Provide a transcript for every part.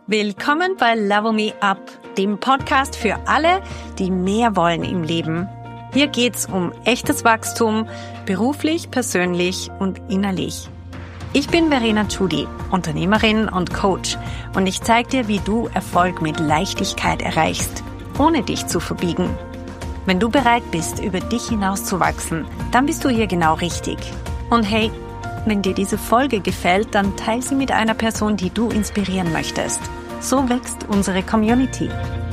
Willkommen bei Level Me Up, dem Podcast für alle, die mehr wollen im Leben. Hier geht's um echtes Wachstum, beruflich, persönlich und innerlich. Ich bin Verena Tschudi, Unternehmerin und Coach, und ich zeige dir, wie du Erfolg mit Leichtigkeit erreichst, ohne dich zu verbiegen. Wenn du bereit bist, über dich hinauszuwachsen, dann bist du hier genau richtig. Und hey, wenn dir diese Folge gefällt, dann teile sie mit einer Person, die du inspirieren möchtest. So wächst unsere Community.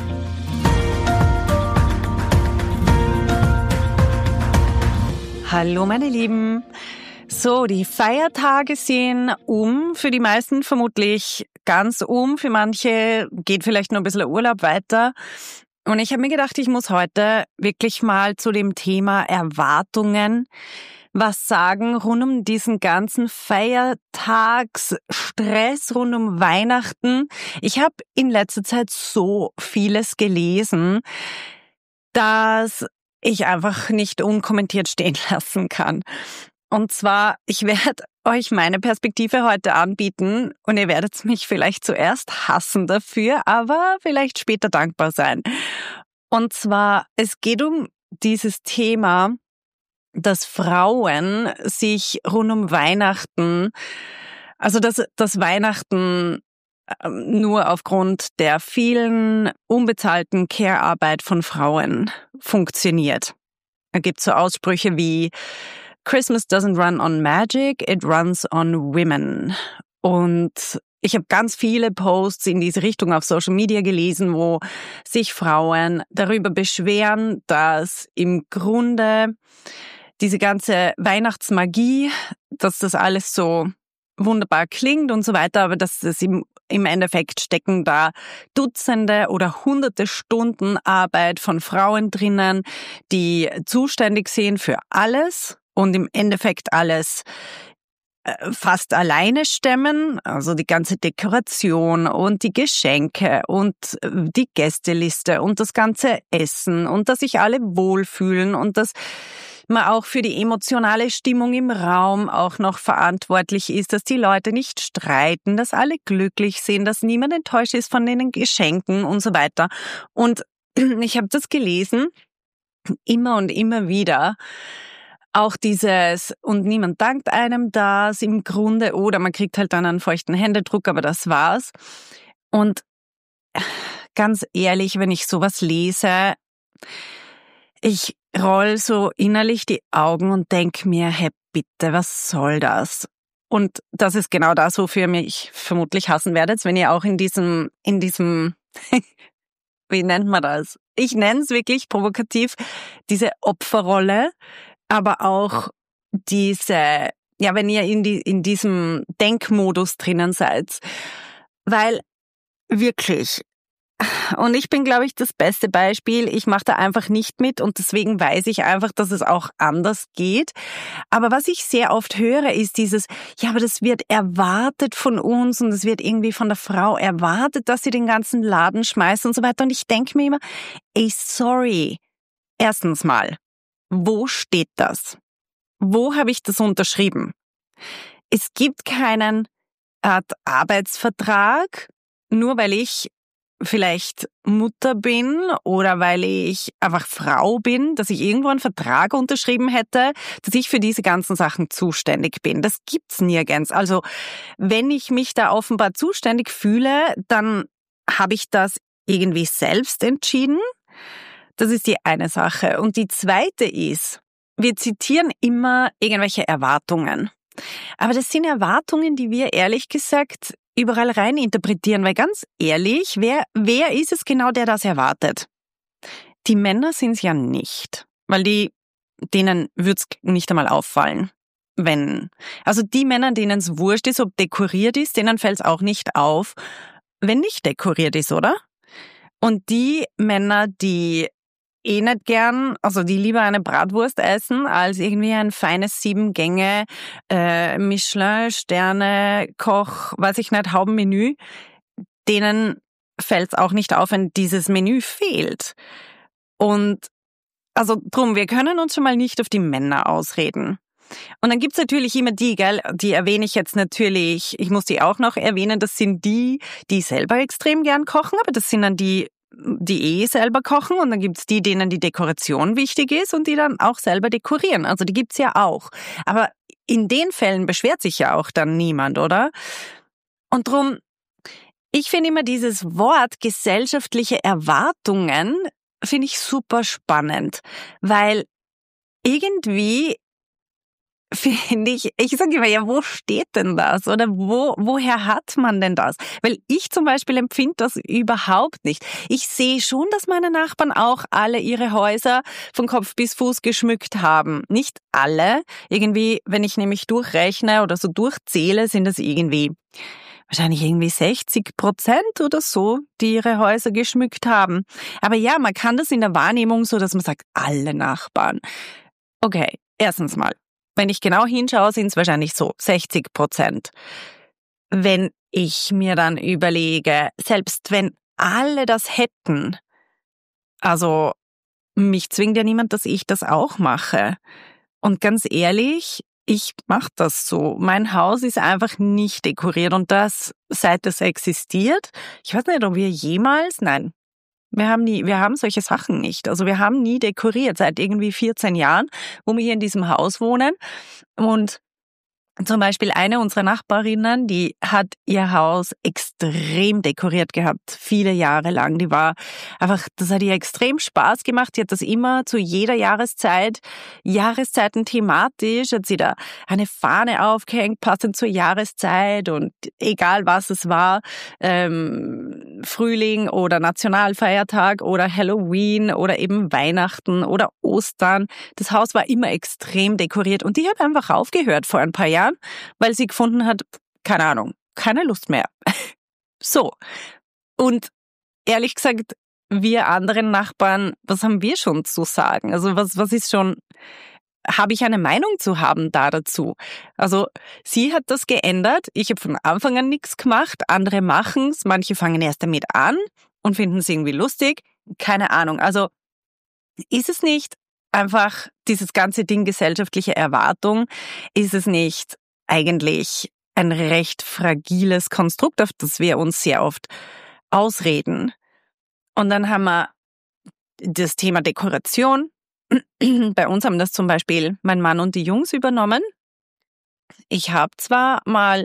Hallo meine Lieben. So, die Feiertage sind für die meisten vermutlich ganz für manche geht vielleicht noch ein bisschen Urlaub weiter. Und ich habe mir gedacht, ich muss heute wirklich mal zu dem Thema Erwartungen was sagen rund um diesen ganzen Feiertagsstress, rund um Weihnachten. Ich habe in letzter Zeit so vieles gelesen, dass ich einfach nicht unkommentiert stehen lassen kann. Und zwar, ich werde euch meine Perspektive heute anbieten und ihr werdet mich vielleicht zuerst hassen dafür, aber vielleicht später dankbar sein. Und zwar, es geht um dieses Thema, dass Frauen sich rund um Weihnachten, also dass Weihnachten nur aufgrund der vielen unbezahlten Care-Arbeit von Frauen funktioniert. Da gibt's so Aussprüche wie Christmas doesn't run on magic, it runs on women. Und ich habe ganz viele Posts in diese Richtung auf Social Media gelesen, wo sich Frauen darüber beschweren, dass im Grunde diese ganze Weihnachtsmagie, dass das alles so wunderbar klingt und so weiter, aber dass es im Endeffekt stecken da Dutzende oder Hunderte Stunden Arbeit von Frauen drinnen, die zuständig sind für alles und im Endeffekt alles fast alleine stemmen, also die ganze Dekoration und die Geschenke und die Gästeliste und das ganze Essen und dass sich alle wohlfühlen und dass man auch für die emotionale Stimmung im Raum auch noch verantwortlich ist, dass die Leute nicht streiten, dass alle glücklich sind, dass niemand enttäuscht ist von den Geschenken und so weiter. Und ich habe das gelesen, immer und immer wieder, auch dieses, und niemand dankt einem das im Grunde, oder man kriegt halt dann einen feuchten Händedruck, aber das war's. Und ganz ehrlich, wenn ich sowas lese, ich roll so innerlich die Augen und denk mir, hey bitte, was soll das? Und das ist genau das, wofür ihr mich vermutlich hassen werdet, wenn ihr auch in diesem, wie nennt man das? Ich nenne es wirklich provokativ, diese Opferrolle, aber auch diese, ja, wenn ihr in diesem Denkmodus drinnen seid. Weil wirklich, und ich bin, glaube ich, das beste Beispiel. Ich mache da einfach nicht mit und deswegen weiß ich einfach, dass es auch anders geht. Aber was ich sehr oft höre, ist dieses, ja, aber das wird erwartet von uns und es wird irgendwie von der Frau erwartet, dass sie den ganzen Laden schmeißt und so weiter. Und ich denke mir immer, ey, sorry. Erstens mal, wo steht das? Wo habe ich das unterschrieben? Es gibt keinen Art Arbeitsvertrag, nur weil ich vielleicht Mutter bin oder weil ich einfach Frau bin, dass ich irgendwo einen Vertrag unterschrieben hätte, dass ich für diese ganzen Sachen zuständig bin. Das gibt's nirgends. Also wenn ich mich da offenbar zuständig fühle, dann habe ich das irgendwie selbst entschieden. Das ist die eine Sache. Und die zweite ist, wir zitieren immer irgendwelche Erwartungen. Aber das sind Erwartungen, die wir ehrlich gesagt überall rein interpretieren, weil ganz ehrlich, wer ist es genau, der das erwartet? Die Männer sind es ja nicht, weil denen wird's nicht einmal auffallen. Also die Männer, denen es wurscht ist, ob dekoriert ist, denen fällt's auch nicht auf, wenn nicht dekoriert ist, oder? Und die Männer, die nicht gern, also die lieber eine Bratwurst essen, als irgendwie ein feines 7-Gänge Michelin-Sterne, Koch, weiß ich nicht, Haubenmenü, denen fällt's auch nicht auf, wenn dieses Menü fehlt. Und also drum, wir können uns schon mal nicht auf die Männer ausreden. Und dann gibt's natürlich immer die, gell, die erwähne ich jetzt natürlich, ich muss die auch noch erwähnen, das sind die, die selber extrem gern kochen, aber das sind dann die selber kochen, und dann gibt's die, denen die Dekoration wichtig ist und die dann auch selber dekorieren. Also die gibt's ja auch. Aber in den Fällen beschwert sich ja auch dann niemand, oder? Und drum, ich finde immer dieses Wort gesellschaftliche Erwartungen finde ich super spannend, weil irgendwie finde ich sage immer, ja, wo steht denn das? Oder woher hat man denn das? Weil ich zum Beispiel empfinde das überhaupt nicht. Ich sehe schon, dass meine Nachbarn auch alle ihre Häuser von Kopf bis Fuß geschmückt haben. Nicht alle. Irgendwie, wenn ich nämlich durchrechne oder so durchzähle, sind das wahrscheinlich irgendwie 60% oder so, die ihre Häuser geschmückt haben. Aber ja, man kann das in der Wahrnehmung so, dass man sagt, alle Nachbarn. Okay, erstens mal, wenn ich genau hinschaue, sind es wahrscheinlich so 60%. Wenn ich mir dann überlege, selbst wenn alle das hätten, also mich zwingt ja niemand, dass ich das auch mache. Und ganz ehrlich, ich mache das so. Mein Haus ist einfach nicht dekoriert, und das, seit es existiert. Ich weiß nicht, ob wir jemals, nein, wir haben solche Sachen nicht. Also wir haben nie dekoriert, seit irgendwie 14 Jahren, wo wir hier in diesem Haus wohnen. Und zum Beispiel eine unserer Nachbarinnen, die hat ihr Haus extrem dekoriert gehabt, viele Jahre lang. Das hat ihr extrem Spaß gemacht. Die hat das immer zu jeder Jahreszeit, Jahreszeiten thematisch, hat sie da eine Fahne aufgehängt, passend zur Jahreszeit, und egal was es war, Frühling oder Nationalfeiertag oder Halloween oder eben Weihnachten oder Ostern. Das Haus war immer extrem dekoriert, und die hat einfach aufgehört vor ein paar Jahren, weil sie gefunden hat, keine Ahnung, keine Lust mehr. So. Und ehrlich gesagt, wir anderen Nachbarn, was haben wir schon zu sagen? Also was ist schon, habe ich eine Meinung zu haben dazu? Also sie hat das geändert, ich habe von Anfang an nichts gemacht, andere machen's, manche fangen erst damit an und finden es irgendwie lustig, keine Ahnung. Also ist es nicht einfach dieses ganze Ding gesellschaftliche Erwartung, ist es nicht eigentlich ein recht fragiles Konstrukt, auf das wir uns sehr oft ausreden? Und dann haben wir das Thema Dekoration. Bei uns haben das zum Beispiel mein Mann und die Jungs übernommen. Ich habe zwar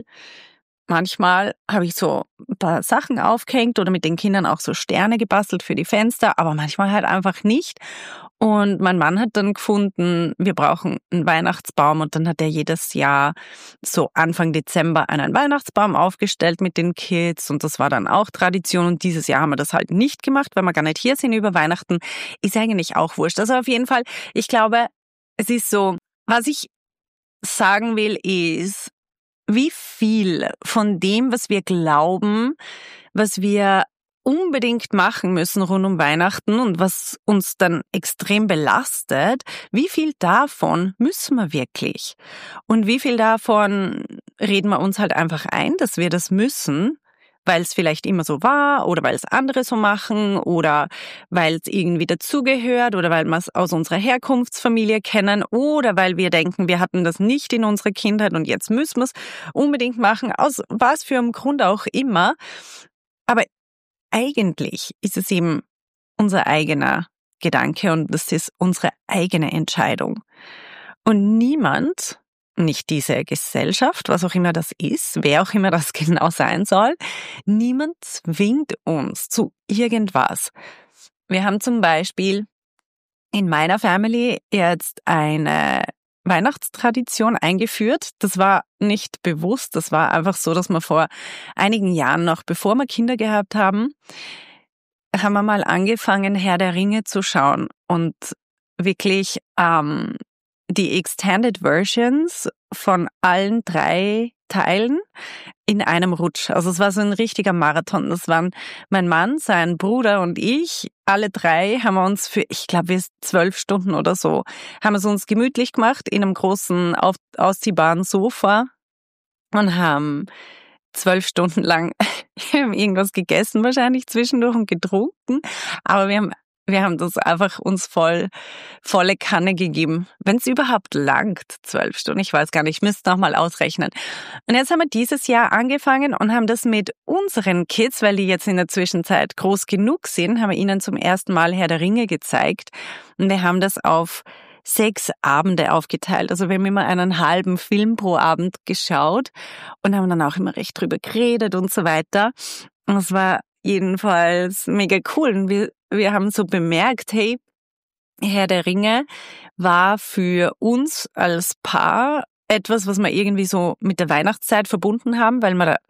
manchmal habe ich so ein paar Sachen aufgehängt oder mit den Kindern auch so Sterne gebastelt für die Fenster, aber manchmal halt einfach nicht. Und mein Mann hat dann gefunden, wir brauchen einen Weihnachtsbaum, und dann hat er jedes Jahr so Anfang Dezember einen Weihnachtsbaum aufgestellt mit den Kids, und das war dann auch Tradition, und dieses Jahr haben wir das halt nicht gemacht, weil wir gar nicht hier sind über Weihnachten. Ist eigentlich auch wurscht. Also auf jeden Fall, ich glaube, es ist so, was ich sagen will, ist, wie viel von dem, was wir glauben, was wir unbedingt machen müssen rund um Weihnachten und was uns dann extrem belastet, wie viel davon müssen wir wirklich? Und wie viel davon reden wir uns halt einfach ein, dass wir das müssen, weil es vielleicht immer so war oder weil es andere so machen oder weil es irgendwie dazugehört oder weil wir es aus unserer Herkunftsfamilie kennen oder weil wir denken, wir hatten das nicht in unserer Kindheit und jetzt müssen wir es unbedingt machen, aus was für einem Grund auch immer. Aber eigentlich ist es eben unser eigener Gedanke und das ist unsere eigene Entscheidung. Und niemand, nicht diese Gesellschaft, was auch immer das ist, wer auch immer das genau sein soll, niemand zwingt uns zu irgendwas. Wir haben zum Beispiel in meiner Family jetzt eine Weihnachtstradition eingeführt. Das war nicht bewusst, das war einfach so, dass wir vor einigen Jahren noch, bevor wir Kinder gehabt haben wir mal angefangen, Herr der Ringe zu schauen und wirklich die Extended Versions von allen 3 Teilen in einem Rutsch. Also es war so ein richtiger Marathon. Das waren mein Mann, sein Bruder und ich. Alle 3 haben wir uns für, ich glaube, 12 Stunden oder so, haben wir es uns gemütlich gemacht in einem großen, ausziehbaren Sofa und haben 12 Stunden lang irgendwas gegessen wahrscheinlich zwischendurch und getrunken. Aber wir haben wir haben das einfach uns volle Kanne gegeben. Wenn es überhaupt langt, 12 Stunden, ich weiß gar nicht, ich müsste noch mal ausrechnen. Und jetzt haben wir dieses Jahr angefangen und haben das mit unseren Kids, weil die jetzt in der Zwischenzeit groß genug sind, haben wir ihnen zum ersten Mal Herr der Ringe gezeigt. Und wir haben das auf 6 Abende aufgeteilt. Also wir haben immer einen halben Film pro Abend geschaut und haben dann auch immer recht drüber geredet und so weiter. Und es war jedenfalls mega cool. Und wir haben so bemerkt, hey, Herr der Ringe war für uns als Paar etwas, was wir irgendwie so mit der Weihnachtszeit verbunden haben, weil man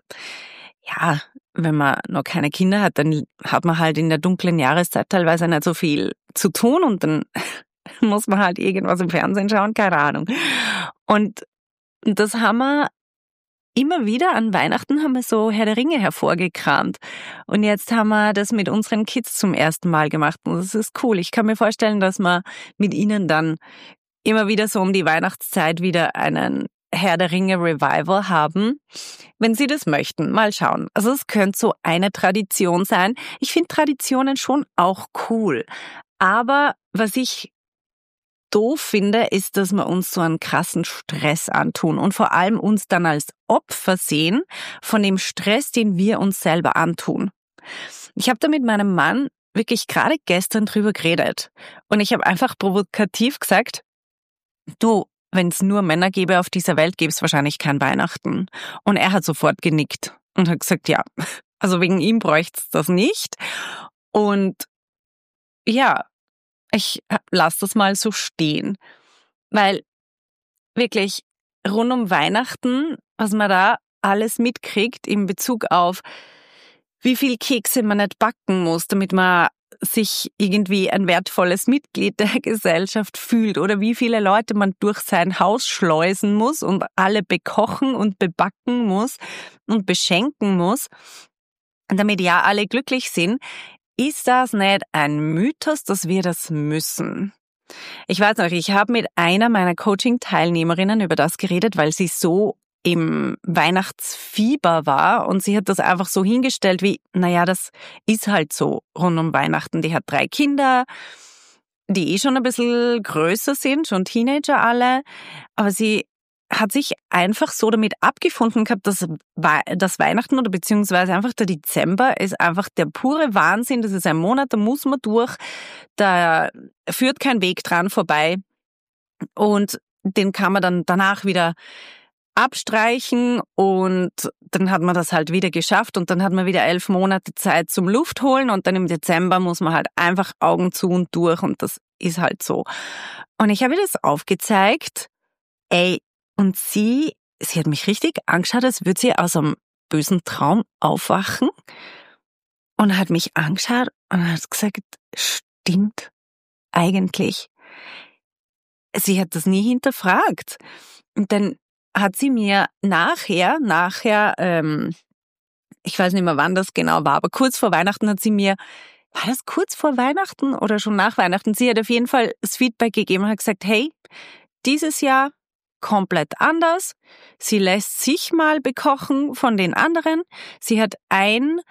wenn man noch keine Kinder hat, dann hat man halt in der dunklen Jahreszeit teilweise nicht so viel zu tun und dann muss man halt irgendwas im Fernsehen schauen, keine Ahnung. Und das haben wir immer wieder an Weihnachten haben wir so Herr der Ringe hervorgekramt. Und jetzt haben wir das mit unseren Kids zum ersten Mal gemacht. Und das ist cool. Ich kann mir vorstellen, dass wir mit ihnen dann immer wieder so um die Weihnachtszeit wieder einen Herr der Ringe Revival haben, wenn sie das möchten. Mal schauen. Also es könnte so eine Tradition sein. Ich finde Traditionen schon auch cool. Aber was ich doof finde, ist, dass wir uns so einen krassen Stress antun und vor allem uns dann als Opfer sehen von dem Stress, den wir uns selber antun. Ich habe da mit meinem Mann wirklich gerade gestern drüber geredet und ich habe einfach provokativ gesagt, du, wenn es nur Männer gäbe auf dieser Welt, gäbe es wahrscheinlich kein Weihnachten. Und er hat sofort genickt und hat gesagt, ja, also wegen ihm bräuchte es das nicht. Und ja, ich lasse das mal so stehen, weil wirklich rund um Weihnachten, was man da alles mitkriegt in Bezug auf, wie viel Kekse man nicht backen muss, damit man sich irgendwie ein wertvolles Mitglied der Gesellschaft fühlt oder wie viele Leute man durch sein Haus schleusen muss und alle bekochen und bebacken muss und beschenken muss, damit ja alle glücklich sind. Ist das nicht ein Mythos, dass wir das müssen? Ich weiß noch, ich habe mit einer meiner Coaching-Teilnehmerinnen über das geredet, weil sie so im Weihnachtsfieber war und sie hat das einfach so hingestellt wie, naja, das ist halt so rund um Weihnachten. Die hat 3 Kinder, die schon ein bisschen größer sind, schon Teenager alle, aber sie hat sich einfach so damit abgefunden gehabt, dass das Weihnachten oder beziehungsweise einfach der Dezember ist einfach der pure Wahnsinn. Das ist ein Monat, da muss man durch, da führt kein Weg dran vorbei und den kann man dann danach wieder abstreichen und dann hat man das halt wieder geschafft und dann hat man wieder 11 Monate Zeit zum Luft holen und dann im Dezember muss man halt einfach Augen zu und durch und das ist halt so. Und ich habe ihr das aufgezeigt, und sie hat mich richtig angeschaut, als würde sie aus einem bösen Traum aufwachen und hat mich angeschaut und hat gesagt, stimmt eigentlich. Sie hat das nie hinterfragt. Und dann hat sie mir nachher, ich weiß nicht mehr, wann das genau war, aber kurz vor Weihnachten hat sie mir, war das kurz vor Weihnachten oder schon nach Weihnachten? Sie hat auf jeden Fall das Feedback gegeben und hat gesagt, hey, dieses Jahr komplett anders. Sie lässt sich mal bekochen von den anderen. Sie hat ein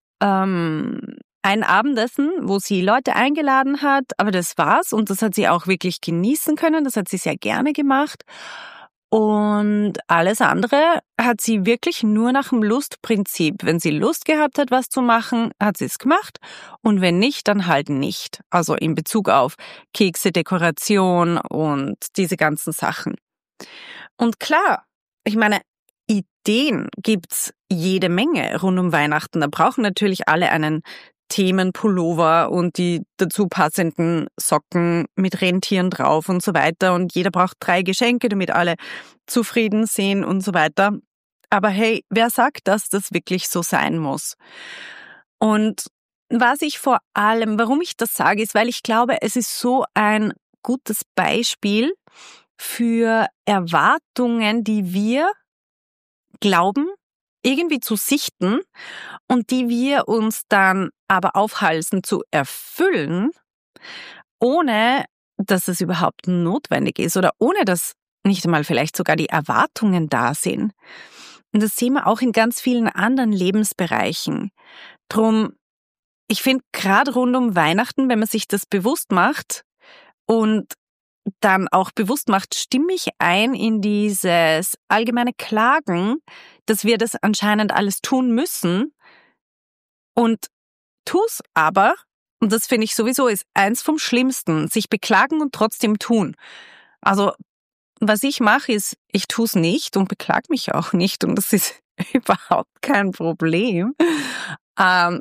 Abendessen, wo sie Leute eingeladen hat, aber das war's und das hat sie auch wirklich genießen können. Das hat sie sehr gerne gemacht. Und alles andere hat sie wirklich nur nach dem Lustprinzip. Wenn sie Lust gehabt hat, was zu machen, hat sie es gemacht. Und wenn nicht, dann halt nicht. Also in Bezug auf Kekse, Dekoration und diese ganzen Sachen. Und klar, ich meine, Ideen gibt's jede Menge rund um Weihnachten. Da brauchen natürlich alle einen Themenpullover und die dazu passenden Socken mit Rentieren drauf und so weiter. Und jeder braucht 3 Geschenke, damit alle zufrieden sind und so weiter. Aber hey, wer sagt, dass das wirklich so sein muss? Und was ich vor allem, warum ich das sage, ist, weil ich glaube, es ist so ein gutes Beispiel für Erwartungen, die wir glauben, irgendwie zu sichten und die wir uns dann aber aufhalsen zu erfüllen, ohne dass es überhaupt notwendig ist oder ohne dass nicht einmal vielleicht sogar die Erwartungen da sind. Und das sehen wir auch in ganz vielen anderen Lebensbereichen. Drum ich finde gerade rund um Weihnachten, wenn man sich das bewusst macht und dann auch bewusst macht, stimme ich ein in dieses allgemeine Klagen, dass wir das anscheinend alles tun müssen und tu's aber, und das finde ich sowieso ist eins vom Schlimmsten, sich beklagen und trotzdem tun. Also was ich mache ist, ich tu's nicht und beklag mich auch nicht und das ist überhaupt kein Problem. Ähm,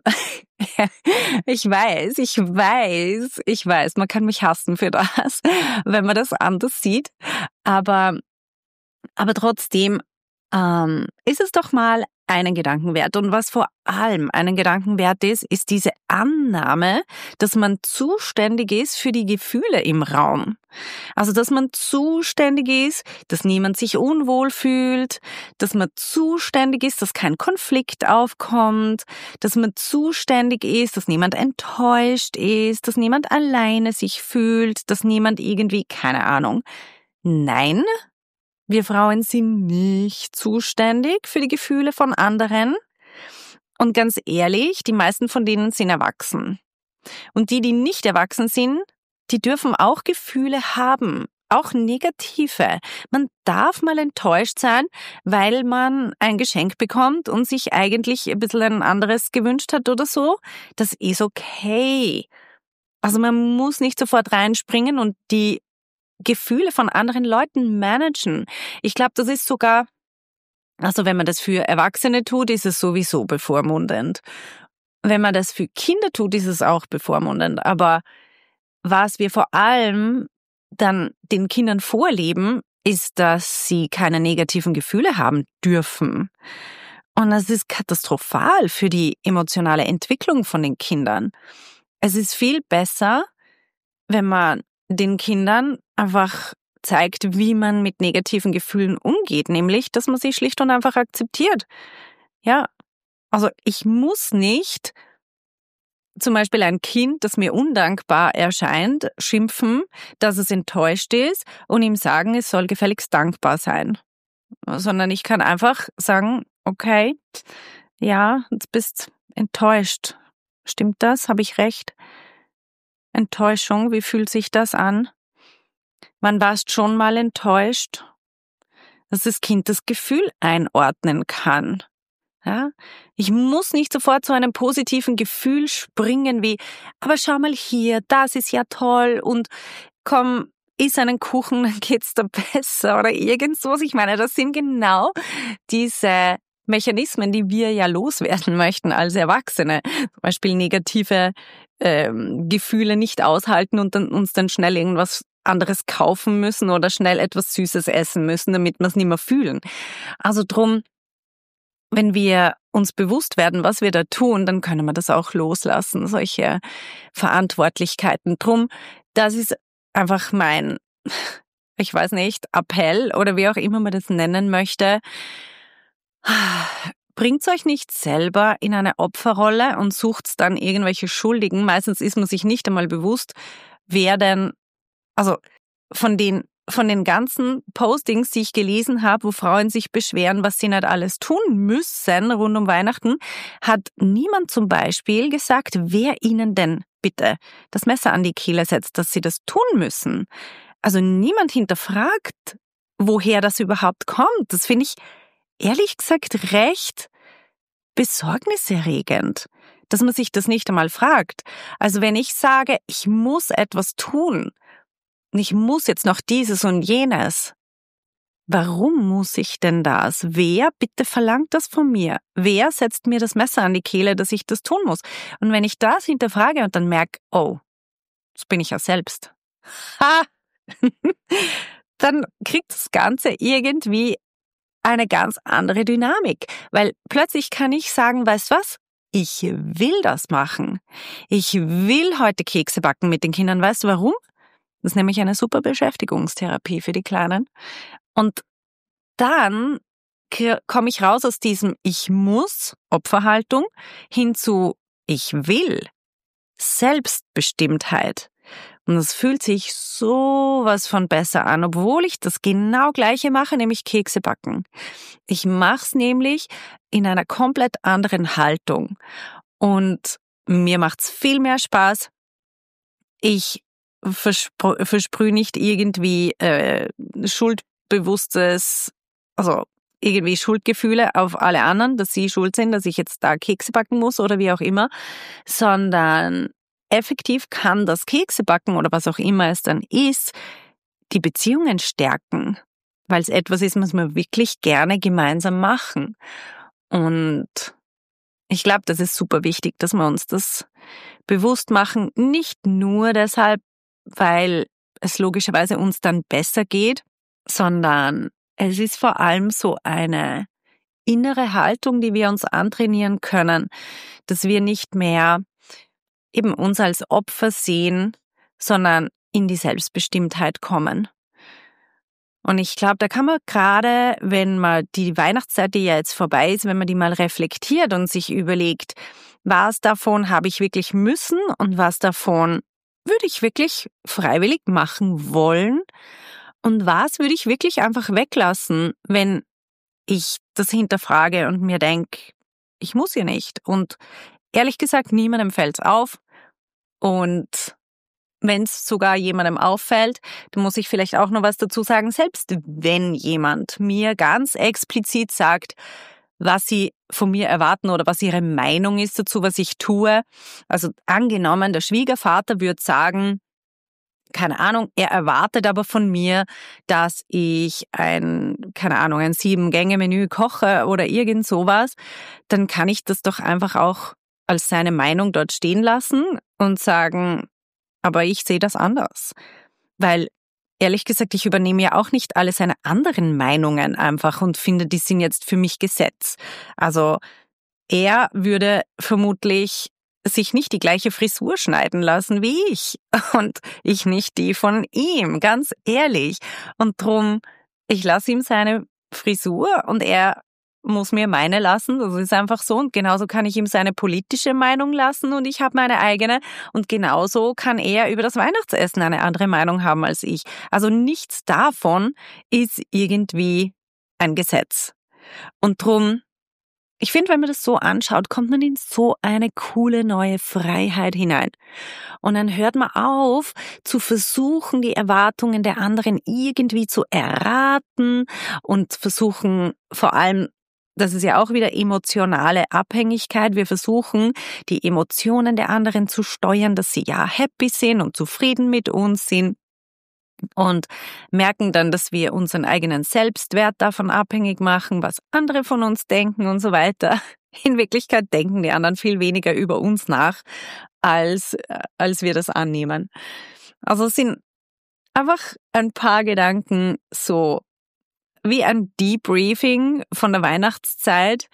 ich weiß, man kann mich hassen für das, wenn man das anders sieht. Aber trotzdem ist es doch mal einen Gedanken wert. Und was vor allem einen Gedanken wert ist, ist diese Annahme, dass man zuständig ist für die Gefühle im Raum. Also, dass man zuständig ist, dass niemand sich unwohl fühlt, dass man zuständig ist, dass kein Konflikt aufkommt, dass man zuständig ist, dass niemand enttäuscht ist, dass niemand alleine sich fühlt, dass niemand irgendwie, keine Ahnung. Nein, wir Frauen sind nicht zuständig für die Gefühle von anderen. Und ganz ehrlich, die meisten von denen sind erwachsen. Und die nicht erwachsen sind, die dürfen auch Gefühle haben, auch negative. Man darf mal enttäuscht sein, weil man ein Geschenk bekommt und sich eigentlich ein bisschen ein anderes gewünscht hat oder so. Das ist okay. Also man muss nicht sofort reinspringen und die Gefühle von anderen Leuten managen. Ich glaube, das ist sogar, also wenn man das für Erwachsene tut, ist es sowieso bevormundend. Wenn man das für Kinder tut, ist es auch bevormundend. Aber was wir vor allem dann den Kindern vorleben, ist, dass sie keine negativen Gefühle haben dürfen. Und das ist katastrophal für die emotionale Entwicklung von den Kindern. Es ist viel besser, wenn man den Kindern einfach zeigt, wie man mit negativen Gefühlen umgeht, nämlich, dass man sie schlicht und einfach akzeptiert. Ja, also ich muss nicht zum Beispiel ein Kind, das mir undankbar erscheint, schimpfen, dass es enttäuscht ist und ihm sagen, es soll gefälligst dankbar sein. Sondern ich kann einfach sagen, okay, ja, du bist enttäuscht. Stimmt das? Habe ich recht? Enttäuschung, wie fühlt sich das an? Wann warst schon mal enttäuscht? Dass das Kind das Gefühl einordnen kann. Ja? Ich muss nicht sofort zu einem positiven Gefühl springen wie, aber schau mal hier, das ist ja toll und komm, iss einen Kuchen, dann geht's dir besser oder irgend sowas. Ich meine, das sind genau diese Mechanismen, die wir ja loswerden möchten als Erwachsene. Zum Beispiel negative Gefühle nicht aushalten und dann uns dann schnell irgendwas anderes kaufen müssen oder schnell etwas Süßes essen müssen, damit wir es nicht mehr fühlen. Also drum, wenn wir uns bewusst werden, was wir da tun, dann können wir das auch loslassen, solche Verantwortlichkeiten. Drum, das ist einfach mein, ich weiß nicht, Appell oder wie auch immer man das nennen möchte. Bringt's euch nicht selber in eine Opferrolle und sucht dann irgendwelche Schuldigen. Meistens ist man sich nicht einmal bewusst, wer denn, also von den ganzen Postings, die ich gelesen habe, wo Frauen sich beschweren, was sie nicht alles tun müssen rund um Weihnachten, hat niemand zum Beispiel gesagt, wer ihnen denn bitte das Messer an die Kehle setzt, dass sie das tun müssen. Also niemand hinterfragt, woher das überhaupt kommt. Das finde ich ehrlich gesagt recht besorgniserregend, dass man sich das nicht einmal fragt. Also wenn ich sage, ich muss etwas tun, und ich muss jetzt noch dieses und jenes, warum muss ich denn das? Wer bitte verlangt das von mir? Wer setzt mir das Messer an die Kehle, dass ich das tun muss? Und wenn ich das hinterfrage und dann merke, oh, das bin ich ja selbst. Ha! Dann kriegt das Ganze irgendwie eine ganz andere Dynamik. Weil plötzlich kann ich sagen, weißt du was? Ich will das machen. Ich will heute Kekse backen mit den Kindern. Weißt du warum? Das ist nämlich eine super Beschäftigungstherapie für die Kleinen. Und dann komme ich raus aus diesem Ich muss Opferhaltung hin zu Ich will Selbstbestimmtheit. Und das fühlt sich sowas von besser an, obwohl ich das genau Gleiche mache, nämlich Kekse backen. Ich mache es nämlich in einer komplett anderen Haltung. Und mir macht's viel mehr Spaß. Ich versprühe nicht irgendwie Schuldbewusstes, also irgendwie Schuldgefühle auf alle anderen, dass sie schuld sind, dass ich jetzt da Kekse backen muss oder wie auch immer, sondern effektiv kann das Kekse backen oder was auch immer es dann ist, die Beziehungen stärken, weil es etwas ist, was wir wirklich gerne gemeinsam machen. Und ich glaube, das ist super wichtig, dass wir uns das bewusst machen, nicht nur deshalb, weil es logischerweise uns dann besser geht, sondern es ist vor allem so eine innere Haltung, die wir uns antrainieren können, dass wir nicht mehr eben uns als Opfer sehen, sondern in die Selbstbestimmtheit kommen. Und ich glaube, da kann man gerade, wenn man die Weihnachtszeit, die ja jetzt vorbei ist, wenn man die mal reflektiert und sich überlegt, was davon habe ich wirklich müssen und was davon würde ich wirklich freiwillig machen wollen und was würde ich wirklich einfach weglassen, wenn ich das hinterfrage und mir denke, ich muss ja nicht. Und ehrlich gesagt, niemandem fällt's auf. Und wenn es sogar jemandem auffällt, dann muss ich vielleicht auch noch was dazu sagen, selbst wenn jemand mir ganz explizit sagt, was sie von mir erwarten oder was ihre Meinung ist dazu, was ich tue. Also angenommen, der Schwiegervater würde sagen, keine Ahnung, er erwartet aber von mir, dass ich ein 7-Gänge-Menü koche oder irgend sowas, dann kann ich das doch einfach auch als seine Meinung dort stehen lassen und sagen, aber ich sehe das anders. Weil, ehrlich gesagt, ich übernehme ja auch nicht alle seine anderen Meinungen einfach und finde, die sind jetzt für mich Gesetz. Also er würde vermutlich sich nicht die gleiche Frisur schneiden lassen wie ich und ich nicht die von ihm, ganz ehrlich. Und drum, ich lasse ihm seine Frisur und er muss mir meine lassen, das ist einfach so. Und genauso kann ich ihm seine politische Meinung lassen und ich habe meine eigene. Und genauso kann er über das Weihnachtsessen eine andere Meinung haben als ich. Also nichts davon ist irgendwie ein Gesetz. Und drum, ich finde, wenn man das so anschaut, kommt man in so eine coole neue Freiheit hinein. Und dann hört man auf, zu versuchen, die Erwartungen der anderen irgendwie zu erraten und versuchen vor allem, das ist ja auch wieder emotionale Abhängigkeit. Wir versuchen, die Emotionen der anderen zu steuern, dass sie ja happy sind und zufrieden mit uns sind und merken dann, dass wir unseren eigenen Selbstwert davon abhängig machen, was andere von uns denken und so weiter. In Wirklichkeit denken die anderen viel weniger über uns nach, als wir das annehmen. Also es sind einfach ein paar Gedanken so wie ein Debriefing von der Weihnachtszeit,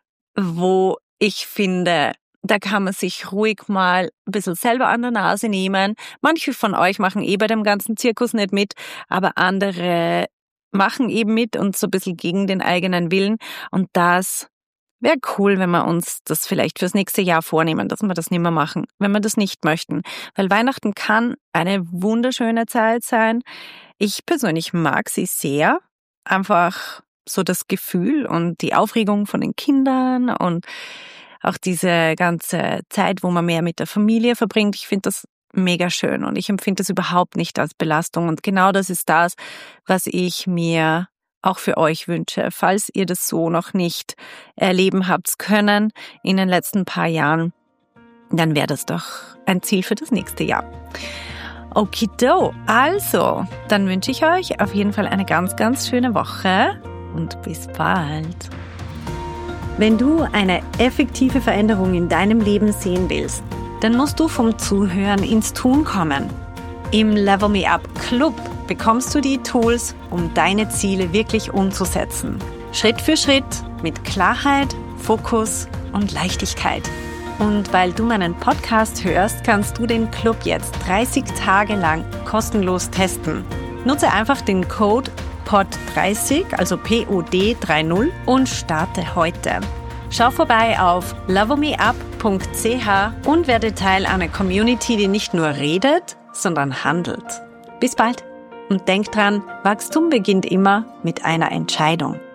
wo ich finde, da kann man sich ruhig mal ein bisschen selber an der Nase nehmen. Manche von euch machen bei dem ganzen Zirkus nicht mit, aber andere machen eben mit und so ein bisschen gegen den eigenen Willen. Und das wäre cool, wenn wir uns das vielleicht fürs nächste Jahr vornehmen, dass wir das nicht mehr machen, wenn wir das nicht möchten. Weil Weihnachten kann eine wunderschöne Zeit sein. Ich persönlich mag sie sehr. Einfach so das Gefühl und die Aufregung von den Kindern und auch diese ganze Zeit, wo man mehr mit der Familie verbringt. Ich finde das mega schön und ich empfinde das überhaupt nicht als Belastung. Und genau das ist das, was ich mir auch für euch wünsche. Falls ihr das so noch nicht erleben habt können in den letzten paar Jahren, dann wäre das doch ein Ziel für das nächste Jahr. Okido, also, dann wünsche ich euch auf jeden Fall eine ganz, ganz schöne Woche und bis bald. Wenn du eine effektive Veränderung in deinem Leben sehen willst, dann musst du vom Zuhören ins Tun kommen. Im Level Me Up Club bekommst du die Tools, um deine Ziele wirklich umzusetzen. Schritt für Schritt, mit Klarheit, Fokus und Leichtigkeit. Und weil du meinen Podcast hörst, kannst du den Club jetzt 30 Tage lang kostenlos testen. Nutze einfach den Code POD30, also POD30 und starte heute. Schau vorbei auf levelmeup.ch und werde Teil einer Community, die nicht nur redet, sondern handelt. Bis bald und denk dran, Wachstum beginnt immer mit einer Entscheidung.